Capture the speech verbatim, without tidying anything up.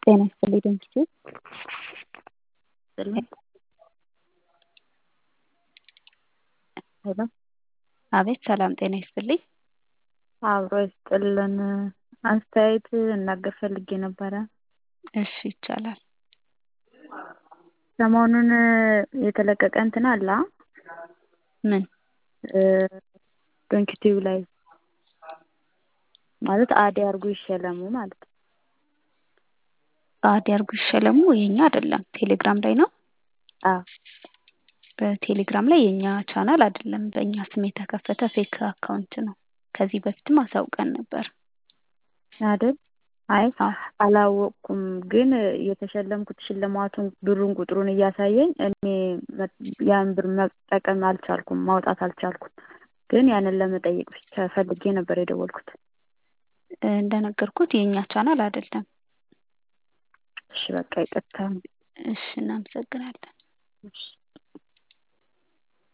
ጤና ይስጥልኝ ደምሴ። ይስጥልኝ። ሄሎ አቤት ሰላም ጤና ይስጥልኝ። አብሮ ይስጥልን። አስተያየት እናገር ፈልጌ ነበረ። እሺ ይቻላል። ሰሞኑን የተለቀቀ እንትን አለ ምን ዶንኪቲቭ ላይ ማለት አድ ያርጉ ይሸለሙ ማለት ነው። አድ ያርጉ ይሸለሙ የኛ አይደለም፣ ቴሌግራም ላይ ነው። አዎ በቴሌግራም ላይ የኛ ቻናል አይደለም፣ በእኛ ስም የተከፈተ ፌክ አካውንት ነው። ከዚህ በፊትም አሳውቀን ነበር አይደል? አይ አላወቅኩም፣ ግን የተሸለምኩት ሽልማቱን ብሩን ቁጥሩን እያሳየኝ እኔ ያን ብር መጠቀም አልቻልኩም፣ ማውጣት አልቻልኩም። ግን ያንን ለመጠየቅ ብቻ ፈልጌ ነበር የደወልኩት። እንደነገርኩት የኛ ቻናል አይደለም። እሺ በቃ ይቅርታ። እሺ እናመሰግናለን። እሺ